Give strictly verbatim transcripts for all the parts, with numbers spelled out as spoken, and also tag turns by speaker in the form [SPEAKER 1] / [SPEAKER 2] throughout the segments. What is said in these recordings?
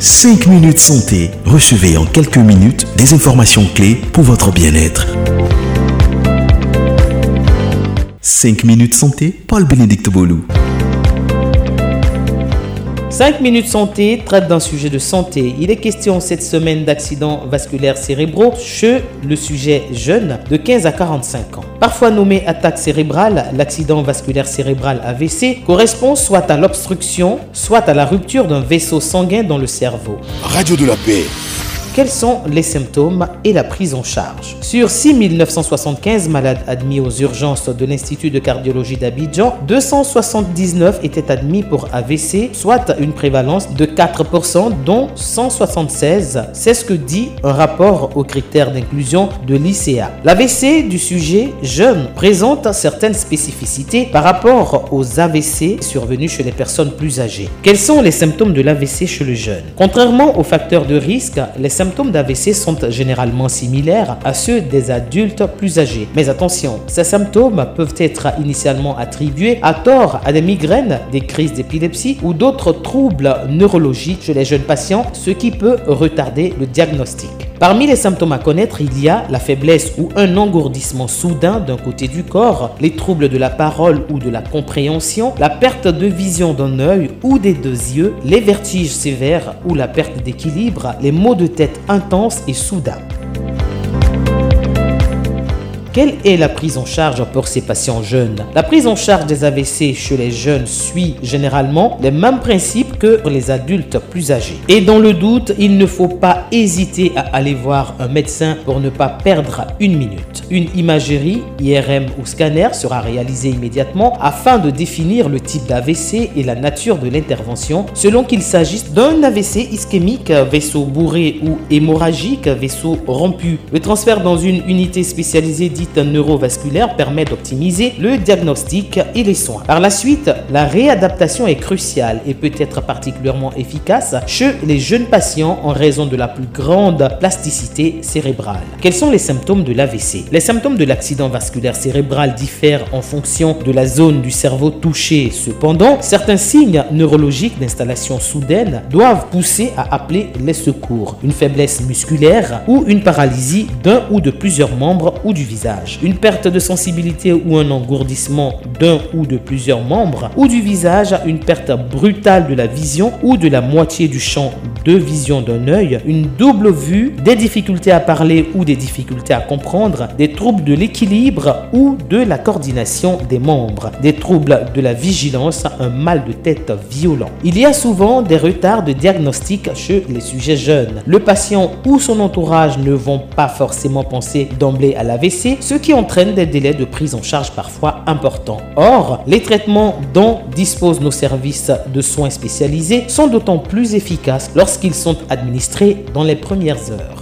[SPEAKER 1] cinq minutes santé. Recevez en quelques minutes des informations clés pour votre bien-être. cinq minutes santé, Paul-Bénédicte Bolou.
[SPEAKER 2] cinq minutes santé traite d'un sujet de santé. Il est question cette semaine d'accidents vasculaires cérébraux chez le sujet jeune de quinze à quarante-cinq ans. Parfois nommé attaque cérébrale, l'accident vasculaire cérébral A V C correspond soit à l'obstruction, soit à la rupture d'un vaisseau sanguin dans le cerveau.
[SPEAKER 3] Radio de la paix.
[SPEAKER 2] Quels sont les symptômes et la prise en charge? Sur six mille neuf cent soixante-quinze malades admis aux urgences de l'Institut de cardiologie d'Abidjan, deux cent soixante-dix-neuf étaient admis pour A V C, soit une prévalence de quatre pour cent, dont cent soixante-seize. C'est ce que dit un rapport aux critères d'inclusion de l'I C A. L'A V C du sujet jeune présente certaines spécificités par rapport aux A V C survenus chez les personnes plus âgées. Quels sont les symptômes de l'A V C chez le jeune? Contrairement aux facteurs de risque, les symptômes Les symptômes d'A V C sont généralement similaires à ceux des adultes plus âgés. Mais attention, ces symptômes peuvent être initialement attribués à tort à des migraines, des crises d'épilepsie ou d'autres troubles neurologiques chez les jeunes patients, ce qui peut retarder le diagnostic. Parmi les symptômes à connaître, il y a la faiblesse ou un engourdissement soudain d'un côté du corps, les troubles de la parole ou de la compréhension, la perte de vision d'un œil ou des deux yeux, les vertiges sévères ou la perte d'équilibre, les maux de tête intenses et soudains. Quelle est la prise en charge pour ces patients jeunes? La prise en charge des A V C chez les jeunes suit généralement les mêmes principes que pour les adultes plus âgés. Et dans le doute, il ne faut pas hésiter à aller voir un médecin pour ne pas perdre une minute. Une imagerie, I R M ou scanner sera réalisée immédiatement afin de définir le type d'A V C et la nature de l'intervention selon qu'il s'agisse d'un A V C ischémique, vaisseau bourré ou hémorragique, vaisseau rompu. Le transfert dans une unité spécialisée dite neurovasculaire permet d'optimiser le diagnostic et les soins. Par la suite, la réadaptation est cruciale et peut être particulièrement efficace chez les jeunes patients en raison de la plus grande plasticité cérébrale. Quels sont les symptômes de l'A V C? Les symptômes de l'accident vasculaire cérébral diffèrent en fonction de la zone du cerveau touchée. Cependant, certains signes neurologiques d'installation soudaine doivent pousser à appeler les secours. Une faiblesse musculaire ou une paralysie d'un ou de plusieurs membres ou du visage. Une perte de sensibilité ou un engourdissement d'un ou de plusieurs membres ou du visage, une perte brutale de la vision ou de la moitié du champ de vision d'un œil, une double vue, des difficultés à parler ou des difficultés à comprendre, des troubles de l'équilibre ou de la coordination des membres, des troubles de la vigilance, un mal de tête violent. Il y a souvent des retards de diagnostic chez les sujets jeunes. Le patient ou son entourage ne vont pas forcément penser d'emblée à l'A V C, ce qui entraîne des délais de prise en charge parfois importants. Or, les traitements dont disposent nos services de soins spécialisés sont d'autant plus efficaces lorsqu'ils sont administrés dans les premières heures.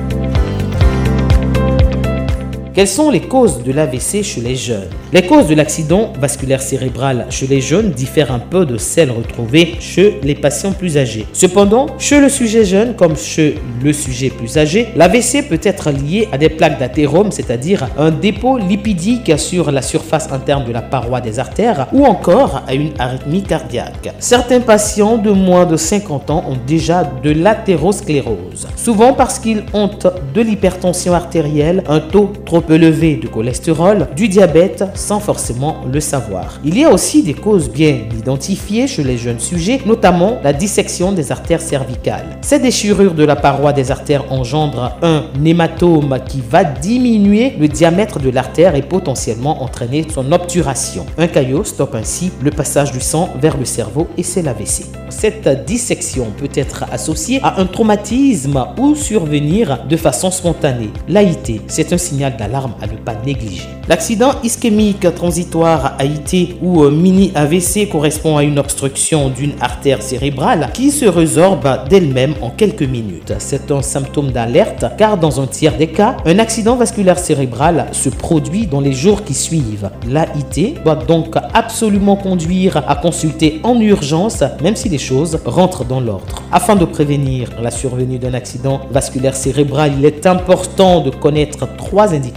[SPEAKER 2] Quelles sont les causes de l'A V C chez les jeunes? Les causes de l'accident vasculaire cérébral chez les jeunes diffèrent un peu de celles retrouvées chez les patients plus âgés. Cependant, chez le sujet jeune comme chez le sujet plus âgé, l'A V C peut être lié à des plaques d'athérome, c'est-à-dire un dépôt lipidique sur la surface interne de la paroi des artères, ou encore à une arythmie cardiaque. Certains patients de moins de cinquante ans ont déjà de l'athérosclérose, souvent parce qu'ils ont de l'hypertension artérielle, un taux trop élevé de cholestérol, du diabète, sans forcément le savoir. Il y a aussi des causes bien identifiées chez les jeunes sujets, notamment la dissection des artères cervicales. Ces déchirures de la paroi des artères engendrent un hématome qui va diminuer le diamètre de l'artère et potentiellement entraîner son obturation. Un caillot stoppe ainsi le passage du sang vers le cerveau et c'est l'A V C. Cette dissection peut être associée à un traumatisme ou survenir de façon spontanée. L'A I T, c'est un signal d'alarme à ne pas négliger. L'accident ischémique transitoire A I T ou mini-A V C correspond à une obstruction d'une artère cérébrale qui se résorbe d'elle-même en quelques minutes. C'est un symptôme d'alerte car dans un tiers des cas, un accident vasculaire cérébral se produit dans les jours qui suivent. L'A I T doit donc absolument conduire à consulter en urgence, même si les choses rentrent dans l'ordre. Afin de prévenir la survenue d'un accident vasculaire cérébral, il est important de connaître trois indicateurs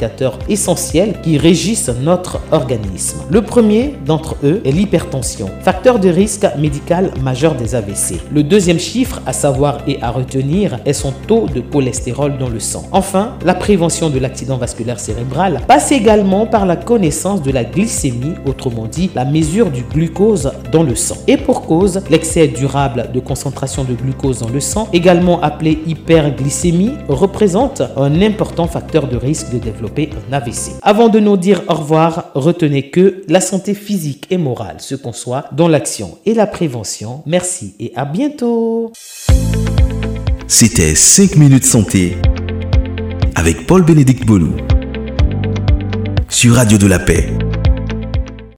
[SPEAKER 2] indicateurs essentiels qui régissent notre organisme. Le premier d'entre eux est l'hypertension, facteur de risque médical majeur des A V C. Le deuxième chiffre à savoir et à retenir est son taux de cholestérol dans le sang. Enfin, la prévention de l'accident vasculaire cérébral passe également par la connaissance de la glycémie, autrement dit la mesure du glucose dans le sang. Et pour cause, l'excès durable de concentration de glucose dans le sang, également appelé hyperglycémie, représente un important facteur de risque de développer un A V C. Avant de nous dire au revoir, retenez que la santé physique et morale se conçoit dans l'action et la prévention. Merci et à bientôt.
[SPEAKER 1] C'était cinq minutes santé avec Paul-Bénédicte Bonou sur Radio de la Paix.